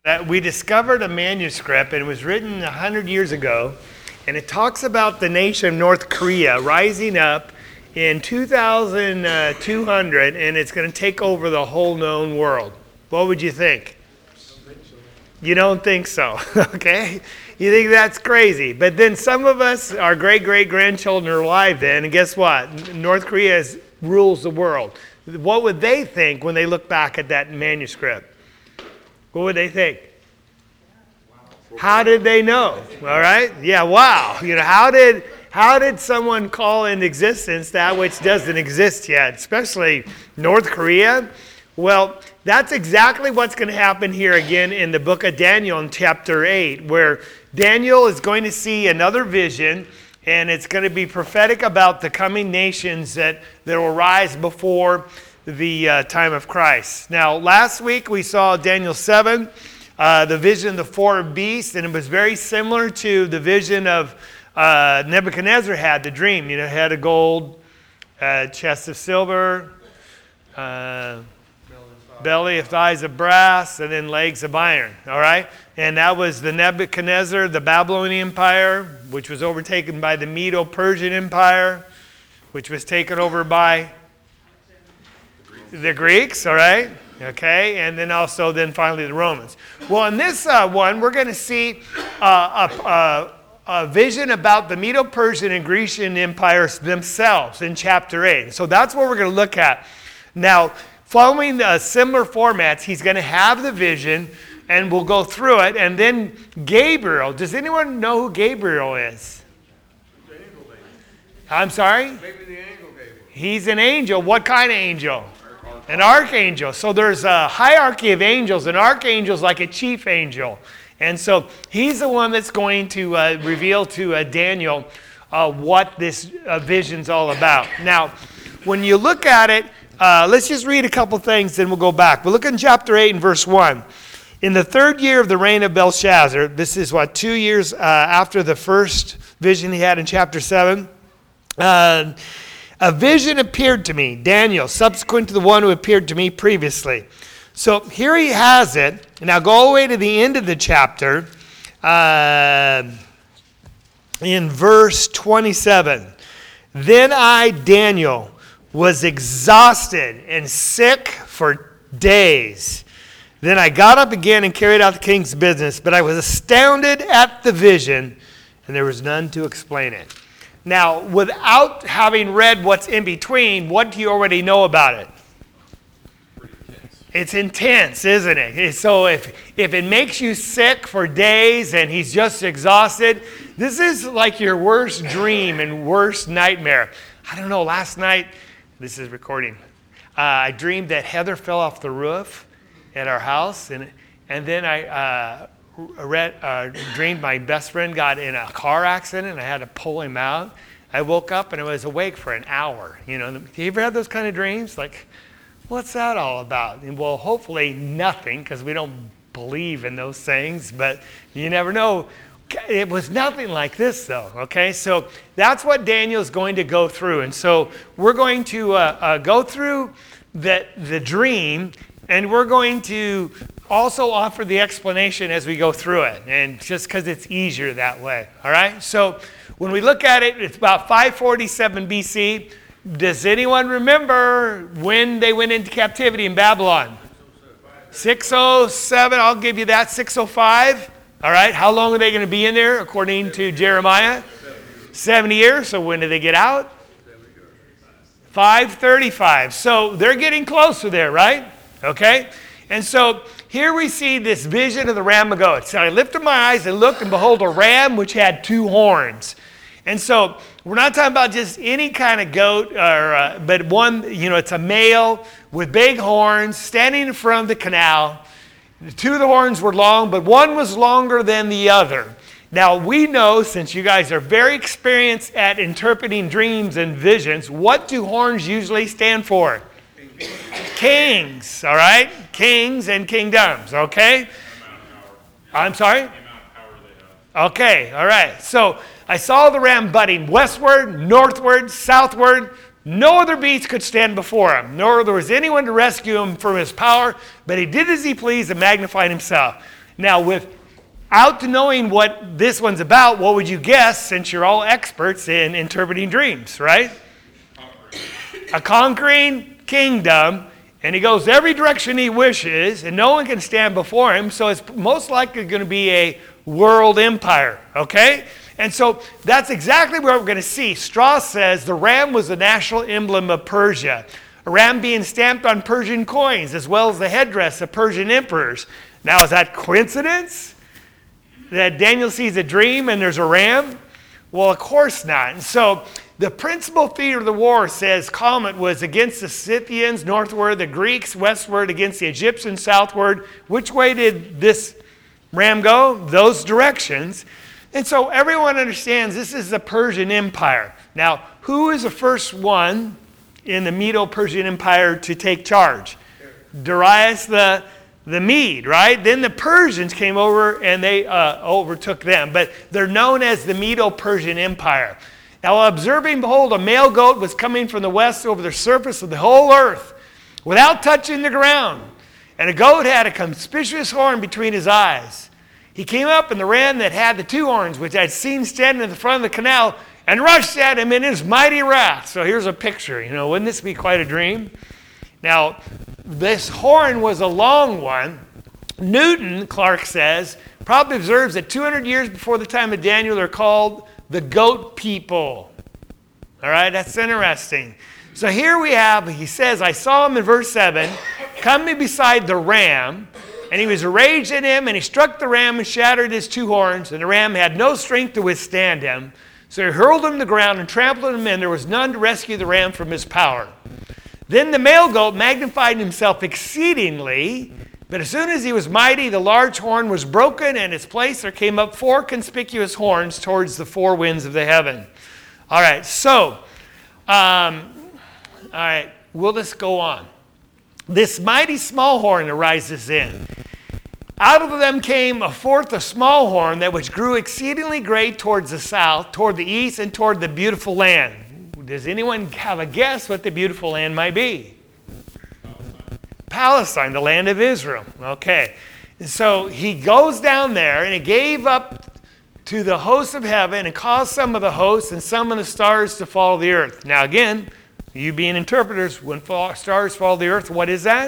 That we discovered a manuscript, and it was written 100 years ago, and it talks about the nation of North Korea rising up in 2200, and it's going to take over the whole known world. What would you think? You don't think so, okay? You think that's crazy. But then some of us, our great-great-grandchildren are alive then, and guess what? North Korea rules the world. What would they think when they look back at that manuscript? What would they think? How did they know? All right? Yeah, wow. How did someone call into existence that which doesn't exist yet, especially North Korea? Well, that's exactly what's going to happen here again in the book of Daniel in chapter 8, where Daniel is going to see another vision, and it's going to be prophetic about the coming nations that will rise before the time of Christ. Now, last week we saw Daniel 7, the vision of the four beasts, and it was very similar to the vision of Nebuchadnezzar had, the dream. Had a gold chest of silver, belly of thighs of brass, and then legs of iron. All right? And that was the Nebuchadnezzar, the Babylonian Empire, which was overtaken by the Medo-Persian Empire, which was taken over by the Greeks, all right? Okay, and then finally the Romans. Well, in this one, we're going to see a vision about the Medo-Persian and Grecian empires themselves in chapter 8. So that's what we're going to look at. Now, following similar formats, he's going to have the vision, and we'll go through it. And then Gabriel. Does anyone know who Gabriel is? I'm sorry? Maybe the angel Gabriel. He's an angel. What kind of angel? An archangel. So there's a hierarchy of angels. An archangel is like a chief angel. And so he's the one that's going to reveal to Daniel what this vision's all about. Now, when you look at it, let's just read a couple things, then we'll go back. We'll look in chapter 8 and verse 1. In the third year of the reign of Belshazzar, this is 2 years after the first vision he had in chapter 7, a vision appeared to me, Daniel, subsequent to the one who appeared to me previously. So here he has it. Now go all the way to the end of the chapter in verse 27. Then I, Daniel, was exhausted and sick for days. Then I got up again and carried out the king's business, but I was astounded at the vision, and there was none to explain it. Now, without having read what's in between, what do you already know about it? Pretty intense. It's intense, isn't it? So if it makes you sick for days and he's just exhausted, this is like your worst dream and worst nightmare. I don't know, last night, this is recording, I dreamed that Heather fell off the roof at our house, and then I dreamed my best friend got in a car accident and I had to pull him out. I woke up and I was awake for an hour. You ever had those kind of dreams? Like, what's that all about? And well, hopefully nothing, because we don't believe in those things, but you never know. It was nothing like this, though, okay? So that's what Daniel's going to go through. And so we're going to go through the dream, and we're going to also offer the explanation as we go through it, and just because it's easier that way, all right? So when we look at it, it's about 547 BC. Does anyone remember when they went into captivity in Babylon? 607, I'll give you that, 605. All right, how long are they going to be in there according to Jeremiah? 70 years. So when do they get out? 535. So they're getting closer there, right? Okay. And so here we see this vision of the ram of goats. So I lifted my eyes and looked, and behold, a ram which had two horns. And so we're not talking about just any kind of goat, but one, it's a male with big horns standing in front of the canal. The two of the horns were long, but one was longer than the other. Now, we know, since you guys are very experienced at interpreting dreams and visions, what do horns usually stand for? Kings, all right? Kings and kingdoms, okay? I'm sorry? Okay, all right. So I saw the ram butting westward, northward, southward. No other beast could stand before him, nor there was anyone to rescue him from his power, but he did as he pleased and magnified himself. Now, without knowing what this one's about, what would you guess, since you're all experts in interpreting dreams, right? A conquering kingdom, and he goes every direction he wishes, and no one can stand before him, so it's most likely going to be a world empire, okay? And so that's exactly what we're going to see. Strauss says the ram was the national emblem of Persia, a ram being stamped on Persian coins, as well as the headdress of Persian emperors. Now, is that coincidence that Daniel sees a dream and there's a ram? Well, of course not. And so the principal theater of the war, says Calmet, was against the Scythians northward, the Greeks westward, against the Egyptians southward. Which way did this ram go? Those directions. And so everyone understands this is the Persian Empire. Now, who is the first one in the Medo-Persian Empire to take charge? Darius the Mede, right? Then the Persians came over and they overtook them. But they're known as the Medo-Persian Empire. Now, observing, behold, a male goat was coming from the west over the surface of the whole earth without touching the ground. And a goat had a conspicuous horn between his eyes. He came up, and the ram that had the two horns, which I'd seen standing in the front of the canal, and rushed at him in his mighty wrath. So here's a picture. Wouldn't this be quite a dream? Now, this horn was a long one. Newton, Clark says, probably observes that 200 years before the time of Daniel, they're called the goat people. All right, that's interesting. So here we have, he says, I saw him in verse 7, coming beside the ram, and he was enraged at him, and he struck the ram and shattered his two horns, and the ram had no strength to withstand him. So he hurled him to the ground and trampled him, and there was none to rescue the ram from his power. Then the male goat magnified himself exceedingly, but as soon as he was mighty, the large horn was broken, and in its place there came up four conspicuous horns towards the four winds of the heaven. All right, so, we'll just go on. This mighty small horn arises in. Out of them came a fourth, a small horn, that which grew exceedingly great towards the south, toward the east, and toward the beautiful land. Does anyone have a guess what the beautiful land might be? Palestine, the land of Israel. Okay. And so he goes down there, and he gave up to the hosts of heaven and caused some of the hosts and some of the stars to fall to the earth. Now again, you being interpreters, when stars fall to the earth, what is that?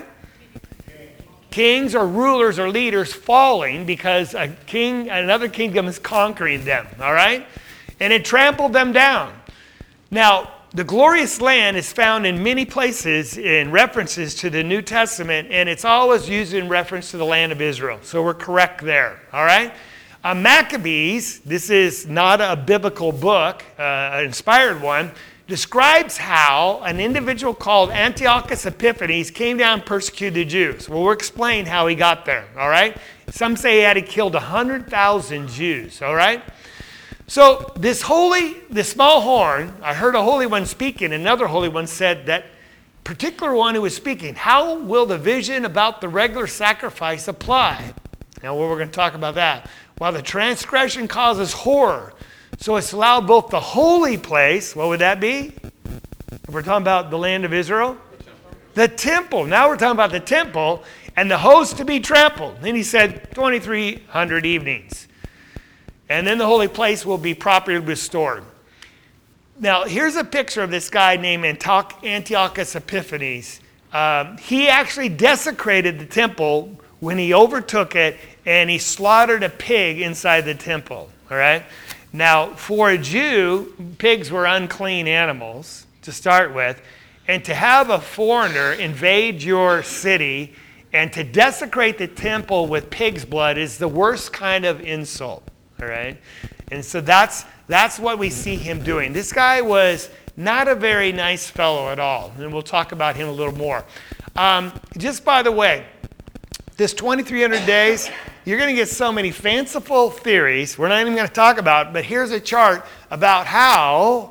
Kings or rulers or leaders falling because another kingdom is conquering them. All right? And it trampled them down. Now, the glorious land is found in many places in references to the New Testament, and it's always used in reference to the land of Israel. So we're correct there, all right? Maccabees, this is not a biblical book, an inspired one, describes how an individual called Antiochus Epiphanes came down and persecuted the Jews. Well, we'll explain how he got there, all right? Some say he had killed 100,000 Jews, all right? So this small horn, I heard a holy one speaking. Another holy one said that particular one who was speaking, how will the vision about the regular sacrifice apply? Now, we're going to talk about that. While the transgression causes horror, so it's allowed both the holy place, what would that be? If we're talking about the land of Israel? The temple. Now we're talking about the temple and the host to be trampled. Then he said 2,300 evenings. And then the holy place will be properly restored. Now, here's a picture of this guy named Antiochus Epiphanes. He actually desecrated the temple when he overtook it, and he slaughtered a pig inside the temple. All right? Now, for a Jew, pigs were unclean animals to start with, and to have a foreigner invade your city and to desecrate the temple with pig's blood is the worst kind of insult. All right? And so that's what we see him doing. This guy was not a very nice fellow at all, and we'll talk about him a little more. Just by the way, this 2,300 days, you're going to get so many fanciful theories we're not even going to talk about, but here's a chart about how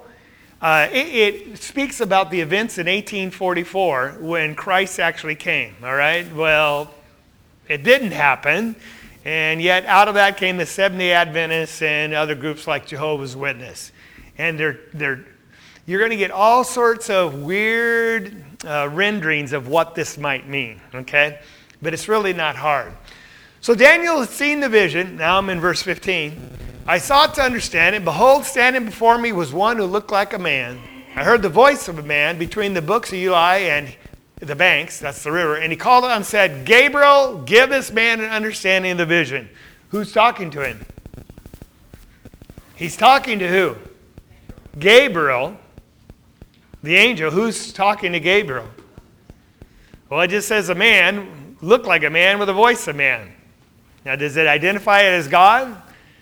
it speaks about the events in 1844 when Christ actually came, all right? Well, it didn't happen. And yet out of that came the Seventh-day Adventists and other groups like Jehovah's Witness. And you're going to get all sorts of weird renderings of what this might mean, okay? But it's really not hard. So Daniel had seen the vision. Now I'm in verse 15. I sought to understand it. Behold, standing before me was one who looked like a man. I heard the voice of a man between the books of Eli and the banks, that's the river, and he called out and said, Gabriel, give this man an understanding of the vision. Who's talking to him? He's talking to who? Gabriel, the angel. Who's talking to Gabriel? Well, it just says a man, looked like a man with a voice of man. Now, does it identify it as God?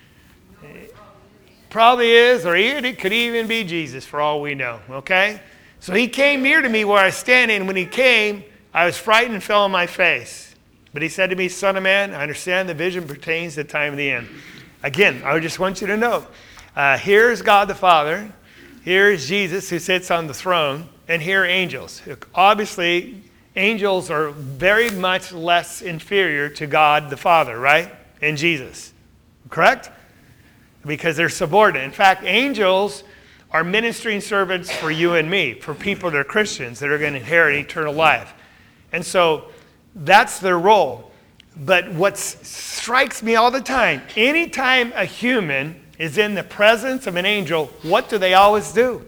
Probably is, or it could even be Jesus for all we know, okay? So he came near to me where I was standing, and when he came, I was frightened and fell on my face. But he said to me, Son of man, I understand the vision pertains to the time of the end. Again, I just want you to know, here's God the Father, here's Jesus who sits on the throne, and here are angels. Obviously, angels are very much less inferior to God the Father, right? And Jesus, correct? Because they're subordinate. In fact, angels are ministering servants for you and me, for people that are Christians that are going to inherit eternal life. And so that's their role. But what strikes me all the time, anytime a human is in the presence of an angel, what do they always do?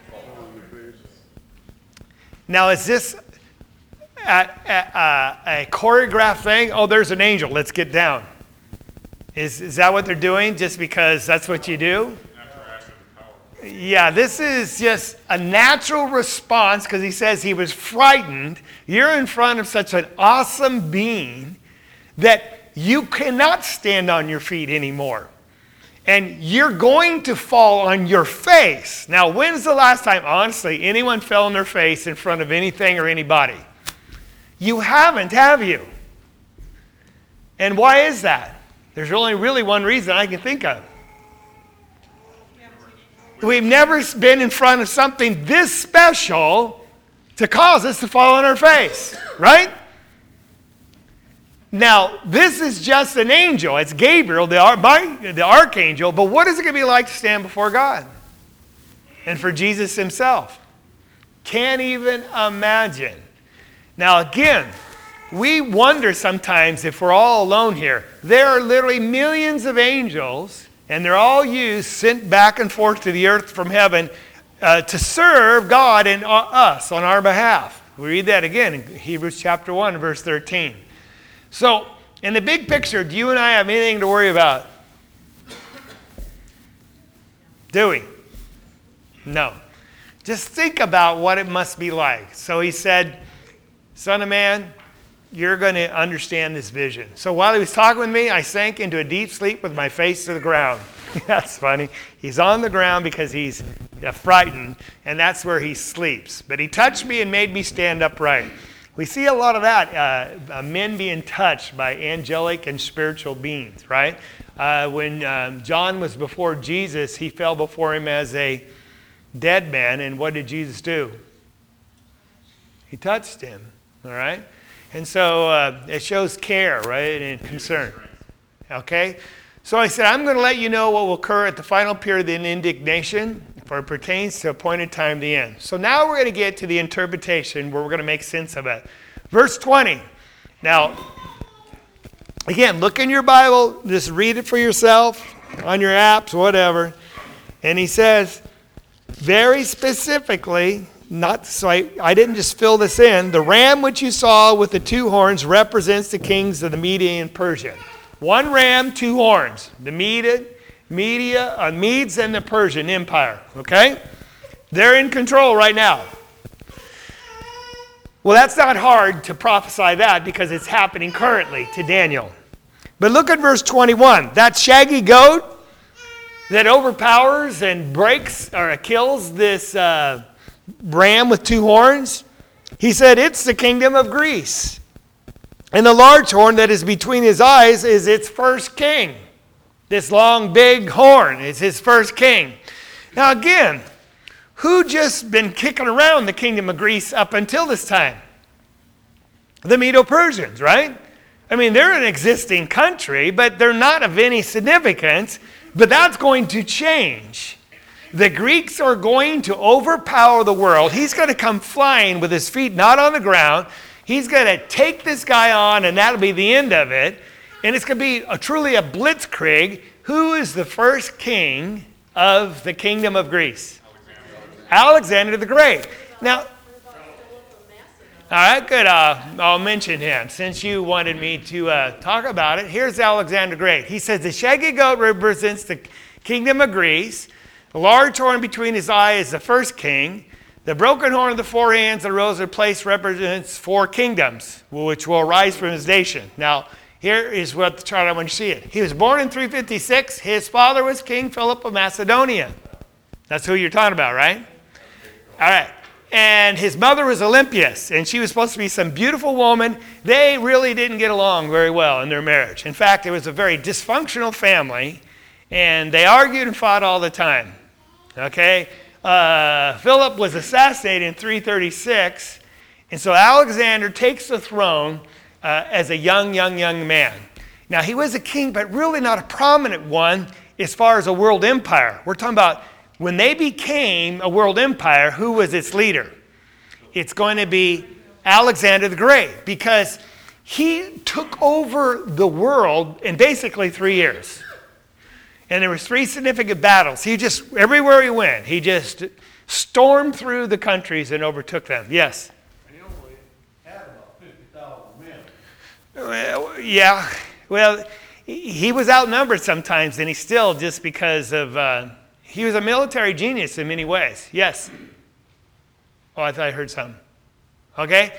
Now, is this a choreographed thing? Oh, there's an angel. Let's get down. Is that what they're doing just because that's what you do? Yeah, this is just a natural response because he says he was frightened. You're in front of such an awesome being that you cannot stand on your feet anymore. And you're going to fall on your face. Now, when's the last time, honestly, anyone fell on their face in front of anything or anybody? You haven't, have you? And why is that? There's only really one reason I can think of. We've never been in front of something this special to cause us to fall on our face, right? Now, this is just an angel. It's Gabriel, the archangel. But what is it going to be like to stand before God? And for Jesus himself? Can't even imagine. Now, again, we wonder sometimes if we're all alone here. There are literally millions of angels, and they're all sent back and forth to the earth from heaven to serve God and us on our behalf. We read that again in Hebrews chapter 1, verse 13. So, in the big picture, do you and I have anything to worry about? Do we? No. Just think about what it must be like. So he said, Son of man, you're going to understand this vision. So while he was talking with me, I sank into a deep sleep with my face to the ground. That's funny. He's on the ground because he's frightened, and that's where he sleeps. But he touched me and made me stand upright. We see a lot of that, men being touched by angelic and spiritual beings, right? When John was before Jesus, he fell before him as a dead man, and what did Jesus do? He touched him, all right? And so it shows care, right, and concern, okay? So I said, I'm going to let you know what will occur at the final period of the indignation, for it pertains to appointed time, the end. So now we're going to get to the interpretation where we're going to make sense of it. Verse 20. Now, again, look in your Bible. Just read it for yourself on your apps, whatever. And he says, very specifically, I didn't just fill this in. The ram which you saw with the two horns represents the kings of the Media and Persia. One ram, two horns. The Medes and the Persian Empire, okay? They're in control right now. Well, that's not hard to prophesy that because it's happening currently to Daniel. But look at verse 21. That shaggy goat that overpowers and breaks or kills this ram with two horns, he said it's the kingdom of Greece. And the large horn that is between his eyes is its first king. This long, big horn is his first king. Now again, who just been kicking around the kingdom of Greece up until this time? The Medo-Persians, right? I mean, they're an existing country, but they're not of any significance. But that's going to change. The Greeks are going to overpower the world. He's going to come flying with his feet not on the ground. He's going to take this guy on, and that'll be the end of it. And it's going to be truly a blitzkrieg. Who is the first king of the kingdom of Greece? Alexander the Great. Now, all right, good. I'll mention him since you wanted me to talk about it. Here's Alexander the Great. He says the shaggy goat represents the kingdom of Greece. The large horn between his eyes is the first king. The broken horn of the four hands that rose in place represents four kingdoms, which will arise from his nation. Now, here is what the chart I want you to see it. He was born in 356. His father was King Philip of Macedonia. That's who you're talking about, right? All right. And his mother was Olympias, and she was supposed to be some beautiful woman. They really didn't get along very well in their marriage. In fact, it was a very dysfunctional family, and they argued and fought all the time. Okay? Philip was assassinated in 336, and so Alexander takes the throne as a young man. Now, he was a king, but really not a prominent one as far as a world empire. We're talking about when they became a world empire, who was its leader? It's going to be Alexander the Great, because he took over the world in basically 3 years. And there was 3 significant battles. He just, everywhere he went, he just stormed through the countries and overtook them. Yes? He only had about 50,000 men. Well, yeah. Well, he was outnumbered sometimes, and he still, just because of... he was a military genius in many ways. Yes? Oh, I thought I heard something. Okay?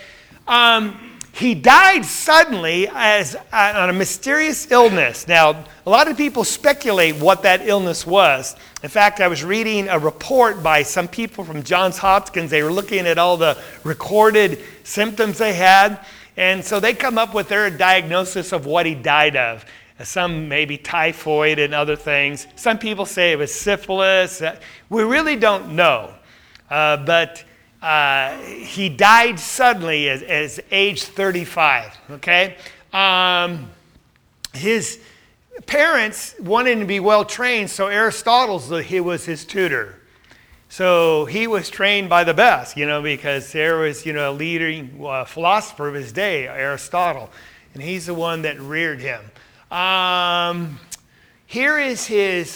He died suddenly on a mysterious illness. Now, a lot of people speculate what that illness was. In fact, I was reading a report by some people from Johns Hopkins. They were looking at all the recorded symptoms they had. And so they come up with their diagnosis of what he died of. Some maybe typhoid and other things. Some people say it was syphilis. We really don't know. But he died suddenly as age 35. Okay? His parents wanted him to be well trained, so Aristotle was his tutor. So he was trained by the best, because there was, a leading philosopher of his day, Aristotle. And he's the one that reared him. Here is his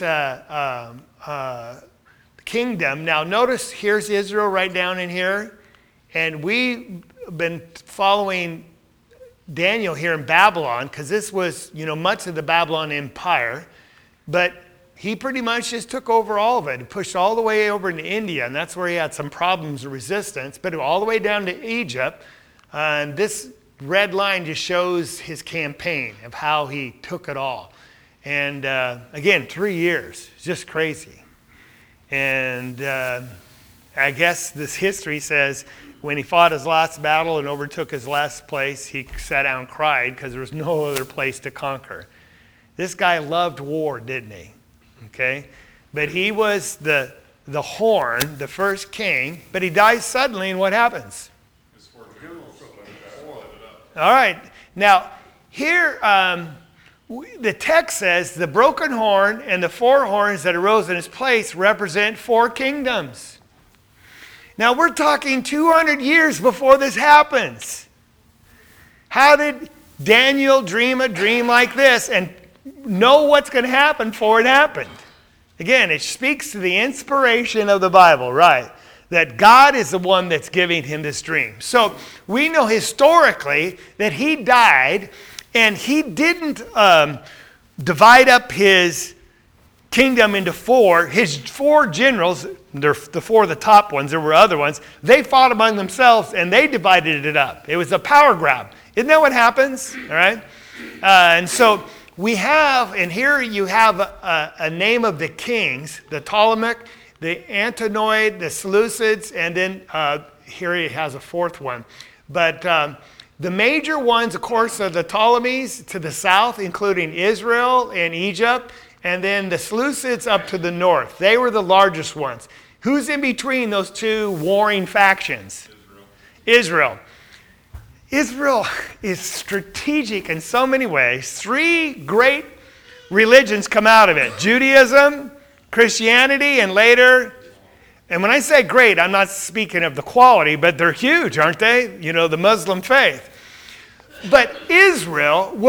kingdom. Now notice here's Israel right down in here. And we've been following Daniel here in Babylon, because this was, much of the Babylon Empire. But he pretty much just took over all of it and pushed all the way over into India. And that's where he had some problems of resistance. But all the way down to Egypt. And this red line just shows his campaign of how he took it all. And again, 3 years. It's just crazy. And I guess this history says when he fought his last battle and overtook his last place, he sat down and cried because there was no other place to conquer. This guy loved war, didn't he? Okay? But he was the horn, the first king, but he dies suddenly, and what happens? All right. Now, here, the text says the broken horn and the four horns that arose in its place represent 4 kingdoms. Now, we're talking 200 years before this happens. How did Daniel dream a dream like this and know what's going to happen before it happened? Again, it speaks to the inspiration of the Bible, right? That God is the one that's giving him this dream. So we know historically that he died, and he didn't divide up his kingdom into 4. His 4 generals, the 4 of the top ones, there were other ones, they fought among themselves and they divided it up. It was a power grab. Isn't that what happens? All right? And so we have, and here you have a name of the kings, the Ptolemaic, the Antonoid, the Seleucids, and then here he has a 4th one. But the major ones, of course, are the Ptolemies to the south, including Israel and Egypt, and then the Seleucids up to the north. They were the largest ones. Who's in between those 2 warring factions? Israel. Israel is strategic in so many ways. 3 great religions come out of it. Judaism, Christianity, and later, and when I say great, I'm not speaking of the quality, but they're huge, aren't they? The Muslim faith. But Israel was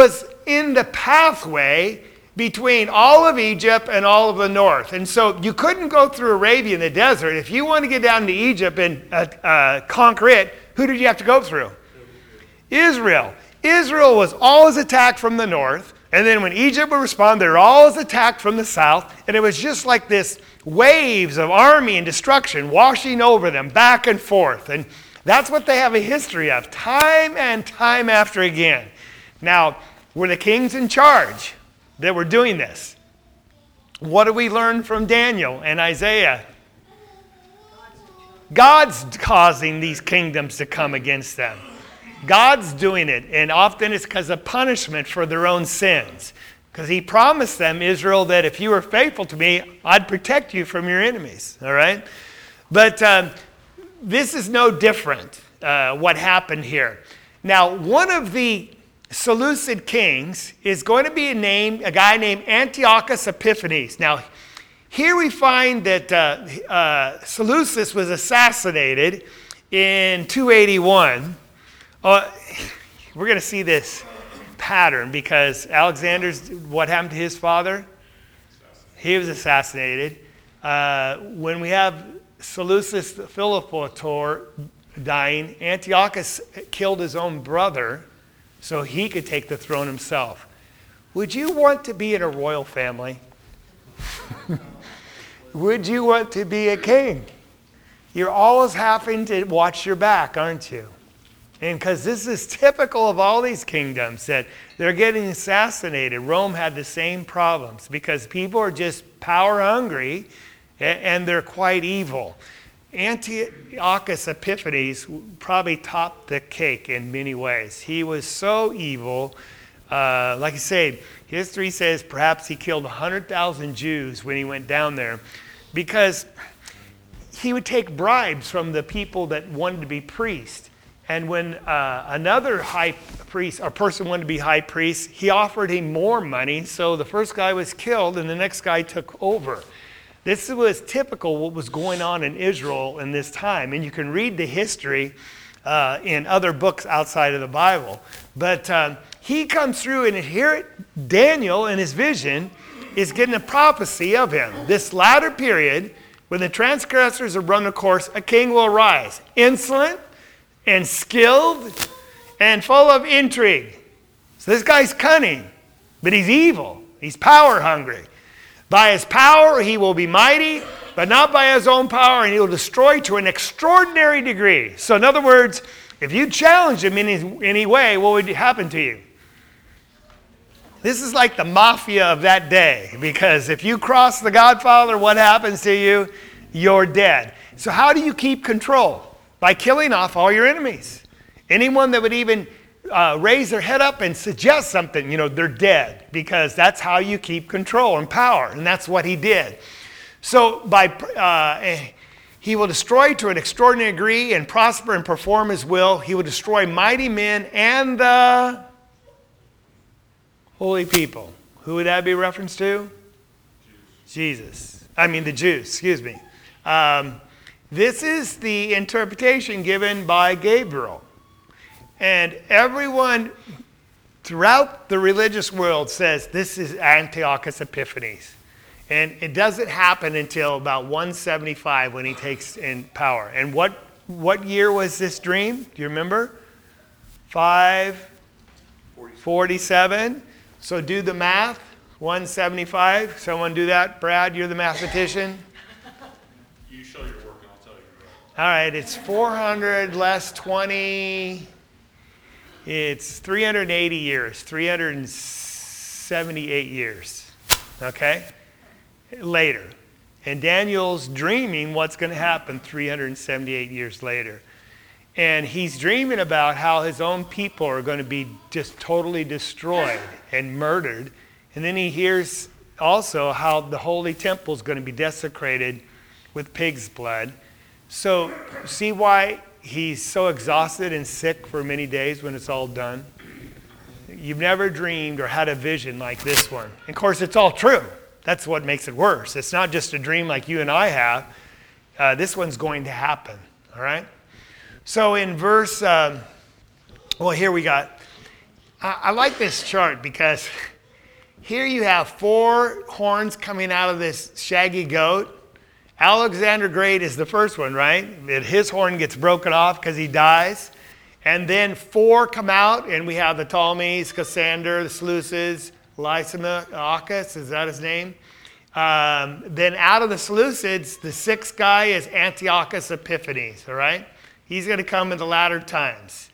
in the pathway between all of Egypt and all of the north. And so you couldn't go through Arabia in the desert. If you want to get down to Egypt and conquer it, who did you have to go through? Israel. Israel was always attacked from the north. And then when Egypt would respond, they were always attacked from the south. And it was just like this waves of army and destruction washing over them back and forth. And that's what they have a history of, time and time after again. Now, were the kings in charge that were doing this? What do we learn from Daniel and Isaiah? God's causing these kingdoms to come against them. God's doing it, and often it's because of punishment for their own sins. Because he promised them, Israel, that if you were faithful to me, I'd protect you from your enemies, all right? But this is no different, what happened here. Now, one of the Seleucid kings is going to be a guy named Antiochus Epiphanes. Now, here we find that Seleucus was assassinated in 281. We're going to see this pattern because what happened to his father? He was assassinated. When we have Seleucus Philopator dying, Antiochus killed his own brother so he could take the throne himself. Would you want to be in a royal family? Would you want to be a king? You're always having to watch your back, aren't you? And because this is typical of all these kingdoms, that they're getting assassinated. Rome had the same problems because people are just power hungry and they're quite evil. Antiochus Epiphanes probably topped the cake in many ways. He was so evil. Like I said, history says perhaps he killed 100,000 Jews when he went down there because he would take bribes from the people that wanted to be priests. And when another high priest or person wanted to be high priest, he offered him more money. So the first guy was killed and the next guy took over. This was typical what was going on in Israel in this time. And you can read the history in other books outside of the Bible. But he comes through, and here Daniel in his vision is getting a prophecy of him. This latter period, when the transgressors have run the course, a king will arise, insolent and skilled and full of intrigue. So this guy's cunning, but he's evil. He's power hungry. By his power he will be mighty, but not by his own power, and he will destroy to an extraordinary degree. So in other words, if you challenge him in any way, what would happen to you? This is like the mafia of that day, because if you cross the Godfather, what happens to you? You're dead. So how do you keep control? By killing off all your enemies. Anyone that would even raise their head up and suggest something, they're dead, because that's how you keep control and power, and that's what he did. So he will destroy to an extraordinary degree and prosper and perform his will. He will destroy mighty men and the holy people. Who would that be reference to? The Jews, excuse me. This is the interpretation given by Gabriel. And everyone throughout the religious world says this is Antiochus Epiphanes. And it doesn't happen until about 175 when he takes in power. And what year was this dream? Do you remember? 547. So do the math. 175. Someone do that. Brad, you're the mathematician. You show your work and I'll tell you. All right, it's 400 less 20. It's 380 years, 378 years, okay, later. And Daniel's dreaming what's going to happen 378 years later. And he's dreaming about how his own people are going to be just totally destroyed and murdered. And then he hears also how the holy temple is going to be desecrated with pig's blood. So see why he's so exhausted and sick for many days when it's all done? You've never dreamed or had a vision like this one. And of course, it's all true. That's what makes it worse. It's not just a dream like you and I have. This one's going to happen, all right? So in verse, here we got, I like this chart because here you have 4 horns coming out of this shaggy goat. Alexander Great is the first one, right? His horn gets broken off because he dies. And then 4 come out, and we have the Ptolemies, Cassander, the Seleucids, Lysimachus, is that his name? Then out of the Seleucids, the 6th guy is Antiochus Epiphanes, all right? He's going to come in the latter times.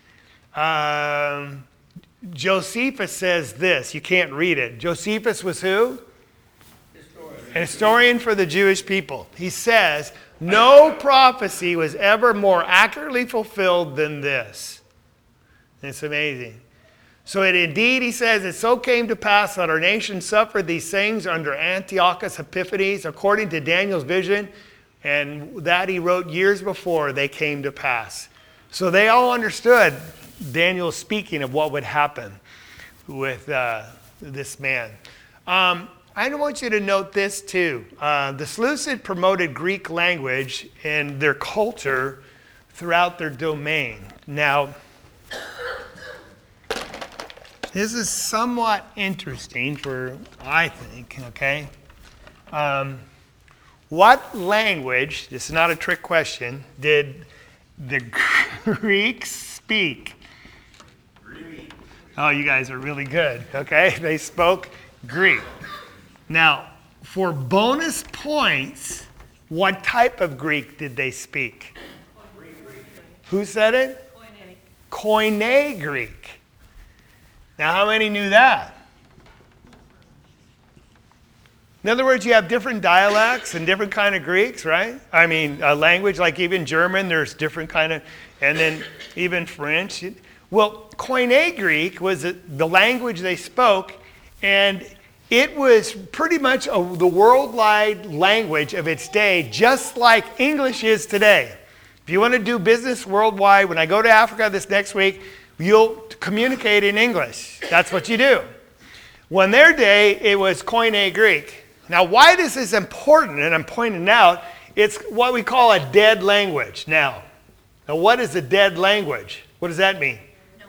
Josephus says this. You can't read it. Josephus was who? An historian for the Jewish people. He says, no prophecy was ever more accurately fulfilled than this. It's amazing. So it indeed, he says, it so came to pass that our nation suffered these things under Antiochus Epiphanes, according to Daniel's vision, and that he wrote years before they came to pass. So they all understood Daniel speaking of what would happen with this man. I want you to note this too. The Seleucid promoted Greek language and their culture throughout their domain. Now, this is somewhat interesting I think, okay? What language, this is not a trick question, did the Greeks speak? Greek. Oh, you guys are really good, okay? They spoke Greek. Now, for bonus points, what type of Greek did they speak? Who said it? Koine Greek. Now, how many knew that? In other words, you have different dialects and different kind of Greeks, right? I mean, a language like even German, there's different kind of, and then even French. Well, Koine Greek was the language they spoke, and it was pretty much the worldwide language of its day, just like English is today. If you want to do business worldwide, when I go to Africa this next week, you'll communicate in English. That's what you do. When their day, it was Koine Greek. Now, why this is important, and I'm pointing out, it's what we call a dead language. Now, what is a dead language? What does that mean?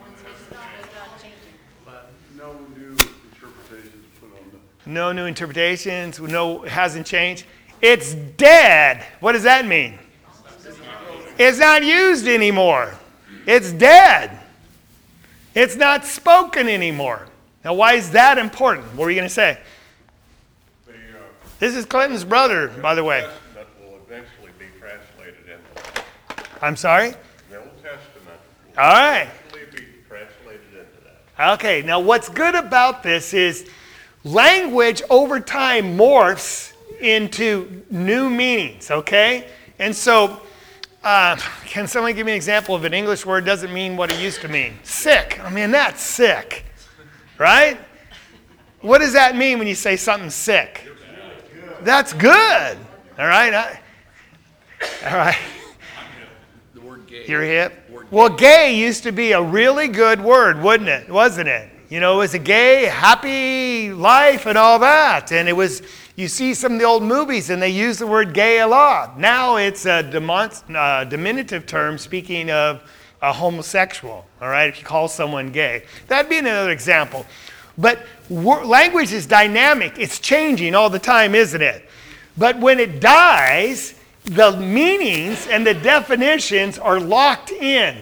No new interpretations, it hasn't changed. It's dead. What does that mean? It's not used anymore. It's dead. It's not spoken anymore. Now, why is that important? What were you going to say? This is Clinton's brother, by the way. That will eventually be translated into. I'm sorry? The Old Testament will eventually be translated into that. Okay, now what's good about this is language over time morphs into new meanings, okay? And so, can someone give me an example of an English word doesn't mean what it used to mean? Sick. I mean, that's sick, right? What does that mean when you say something's sick? That's good. All right? All right. The word gay. You're hip? Well, gay used to be a really good word, wasn't it? You know, it was a gay, happy life and all that. And it was, you see some of the old movies and they use the word gay a lot. Now it's a diminutive term speaking of a homosexual, all right, if you call someone gay. That'd be another example. But language is dynamic. It's changing all the time, isn't it? But when it dies, the meanings and the definitions are locked in.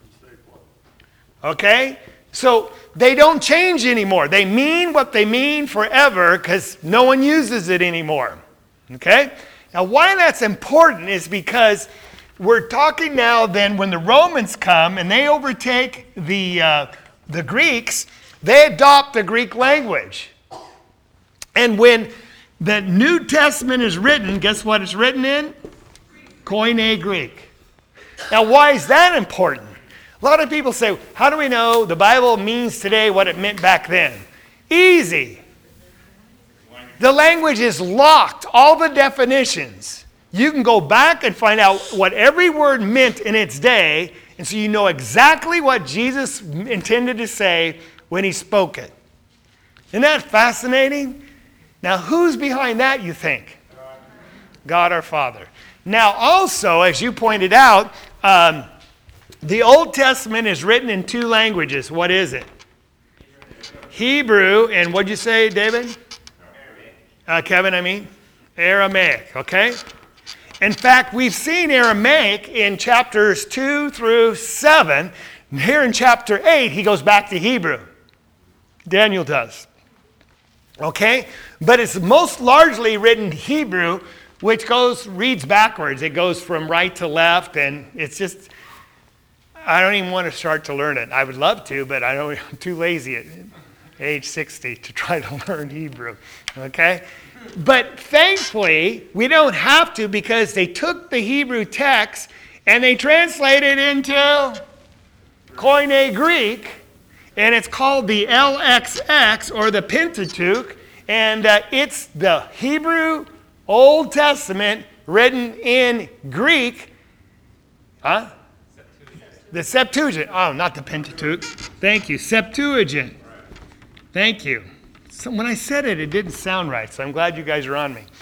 Okay? So they don't change anymore. They mean what they mean forever because no one uses it anymore. Okay? Now, why that's important is because we're talking now then when the Romans come and they overtake the Greeks, they adopt the Greek language. And when the New Testament is written, guess what it's written in? Koine Greek. Now, why is that important? A lot of people say, how do we know the Bible means today what it meant back then? Easy. The language is locked, all the definitions. You can go back and find out what every word meant in its day, and so you know exactly what Jesus intended to say when he spoke it. Isn't that fascinating? Now, who's behind that, you think? God our Father. Now, also, as you pointed out, the Old Testament is written in 2 languages. What is it? Hebrew, and what'd you say, David? Kevin, I mean? Aramaic, okay? In fact, we've seen Aramaic in chapters 2 through 7. Here in chapter 8, he goes back to Hebrew. Daniel does. Okay? But it's most largely written Hebrew, which reads backwards. It goes from right to left, and it's just, I don't even want to start to learn it. I would love to, but I'm too lazy at age 60 to try to learn Hebrew. Okay? But thankfully, we don't have to, because they took the Hebrew text and they translated into Koine Greek, and it's called the LXX, or the Pentateuch, and it's the Hebrew Old Testament written in Greek. Huh? The Septuagint. Oh, not the Pentateuch. Thank you. Septuagint. Thank you. So when I said it, it didn't sound right, so I'm glad you guys are on me.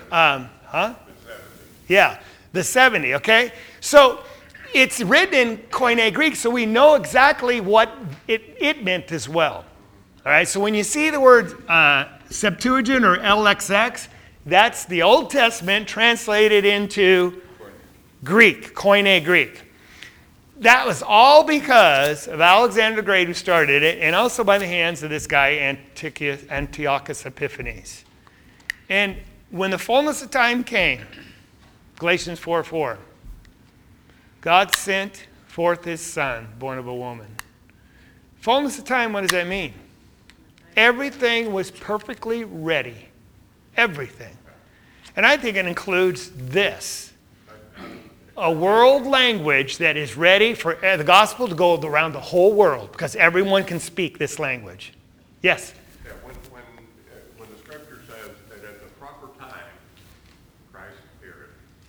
Yeah, the 70, okay? So it's written in Koine Greek, so we know exactly what it meant as well. All right, so when you see the word Septuagint or LXX, that's the Old Testament translated into Greek, Koine Greek. That was all because of Alexander the Great, who started it, and also by the hands of this guy, Antiochus Epiphanes. And when the fullness of time came, Galatians 4:4, God sent forth his son, born of a woman. Fullness of time, what does that mean? Everything was perfectly ready. Everything. And I think it includes this. A world language that is ready for the gospel to go around the whole world, because everyone can speak this language. Yes? Yeah, when the scripture says that at the proper time, Christ appeared,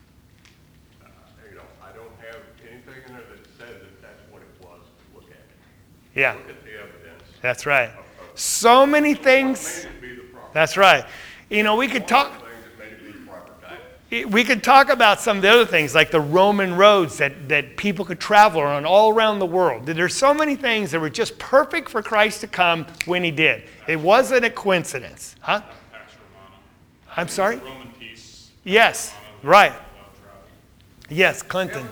I don't have anything in there that says that that's what it was. Look at it. Yeah. Look at the evidence. That's right. So many things. Made it be the proper That's right. We could talk. things that made it be the proper time. We could talk about some of the other things, like the Roman roads that people could travel on all around the world. There's so many things that were just perfect for Christ to come when he did. It wasn't a coincidence. Huh? Pax Romana. I'm sorry? Roman peace. Yes. Right. Yes, Clinton.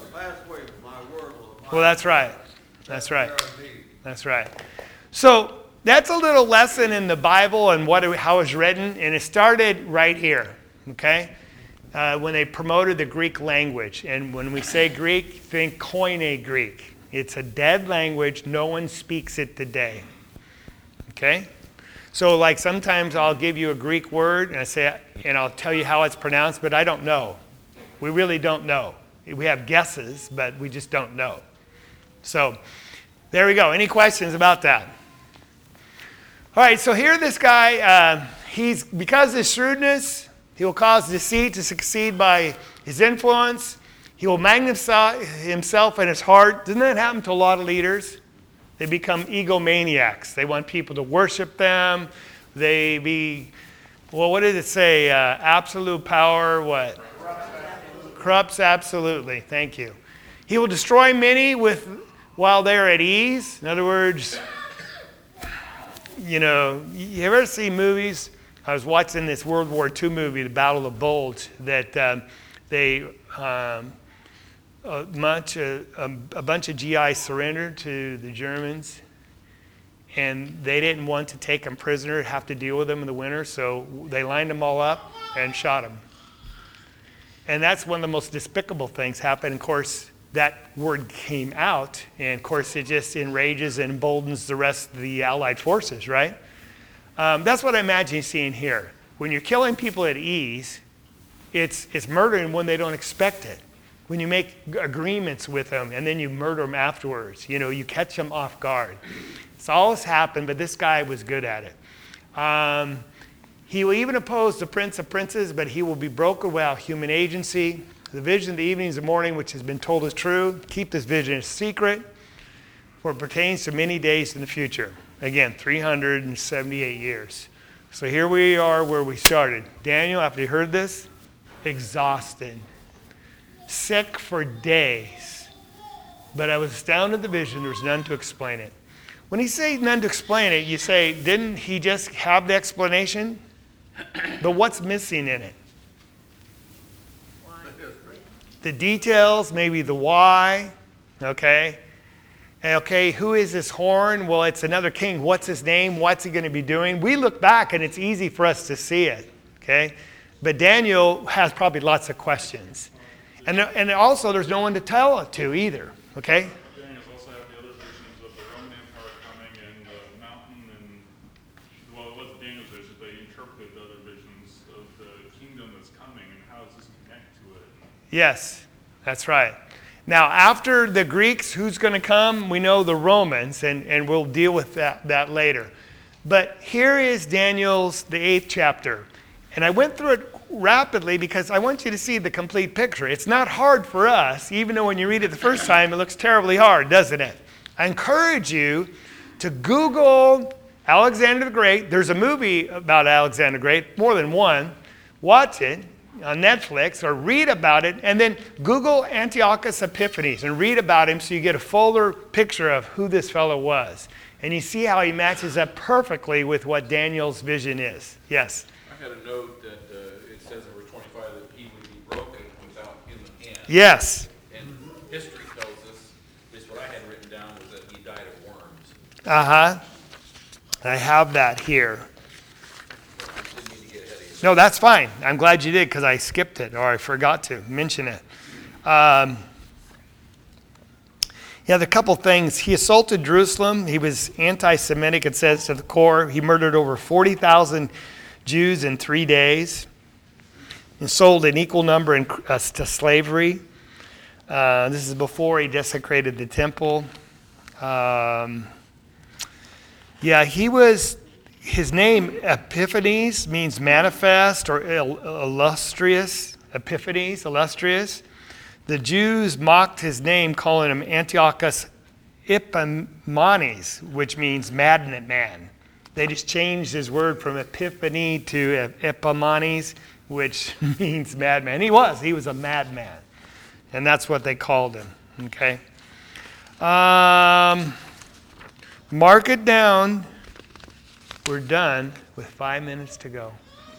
Well, that's right. That's right. That's right. So that's a little lesson in the Bible and how it's written, and it started right here, okay? When they promoted the Greek language. And when we say Greek, think Koine Greek. It's a dead language. No one speaks it today. Okay? So like sometimes I'll give you a Greek word and I'll tell you how it's pronounced, but I don't know. We really don't know. We have guesses, but we just don't know. So there we go. Any questions about that? All right, so here this guy, because of his shrewdness, he will cause deceit to succeed by his influence. He will magnify himself in his heart. Doesn't that happen to a lot of leaders? They become egomaniacs. They want people to worship them. What did it say? Absolute power, what? Corrupts absolutely. Thank you. He will destroy many while they're at ease. In other words, you ever see movies? I was watching this World War II movie, The Battle of Bulge, that a bunch of GIs surrendered to the Germans, and they didn't want to take them prisoner, have to deal with them in the winter, so they lined them all up and shot them. And that's one of the most despicable things happened. Of course, that word came out, and of course it just enrages and emboldens the rest of the Allied forces, right? That's what I imagine seeing here. When you're killing people at ease, it's murdering when they don't expect it. When you make agreements with them and then you murder them afterwards, you catch them off guard. It's always happened, but this guy was good at it. He will even oppose the Prince of Princes, but he will be broken without human agency. The vision of the evenings and morning, which has been told is true. Keep this vision a secret, for it pertains to many days in the future. Again, 378 years. So here we are where we started. Daniel, after you heard this, exhausted, sick for days. But I was astounded at the vision. There was none to explain it. When he says none to explain it, you say, didn't he just have the explanation? But what's missing in it? The details, maybe the why, okay? And okay, who is this horn? Well, it's another king. What's his name? What's he going to be doing? We look back and it's easy for us to see it, okay? But Daniel has probably lots of questions. And also there's no one to tell it to either, okay? Daniel's also have the other visions of the Roman Empire coming and the mountain and, well, it wasn't Daniel's visions, they interpreted the other visions of the kingdom that's coming and how does this connect to it? Yes, that's right. Now, after the Greeks, who's going to come? We know the Romans, and we'll deal with that later. But here is Daniel's, the 8th chapter. And I went through it rapidly because I want you to see the complete picture. It's not hard for us, even though when you read it the first time, it looks terribly hard, doesn't it? I encourage you to Google Alexander the Great. There's a movie about Alexander the Great, more than one. Watch it on Netflix or read about it, and then Google Antiochus Epiphanes and read about him so you get a fuller picture of who this fellow was. And you see how he matches up perfectly with what Daniel's vision is. Yes? I had a note that it says in verse 25 that he would be broken without human hand. Yes. And history tells us, at least what I had written down, was that he died of worms. Uh-huh. I have that here. Didn't mean to get ahead of you. No, that's fine. I'm glad you did because I skipped it or I forgot to mention it. Yeah, the couple things. He assaulted Jerusalem. He was anti-Semitic, it says, to the core. He murdered over 40,000 Jews in 3 days and sold an equal number to slavery. This is before he desecrated the temple. His name, Epiphanes, means manifest or illustrious. Epiphanes, illustrious. The Jews mocked his name, calling him Antiochus Epiphanes, which means madman man. They just changed his word from epiphany to Epimanes, which means madman. He was a madman. And that's what they called him, okay? Mark it down. We're done with 5 minutes to go.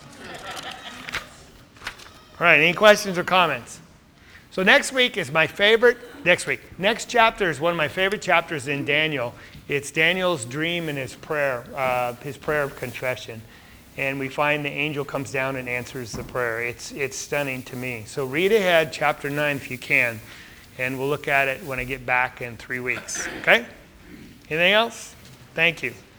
All right, any questions or comments? So next week is my favorite, next chapter is one of my favorite chapters in Daniel. It's Daniel's dream and his prayer of confession. And we find the angel comes down and answers the prayer. It's stunning to me. So read ahead, chapter 9 if you can. And we'll look at it when I get back in 3 weeks. Okay? Anything else? Thank you.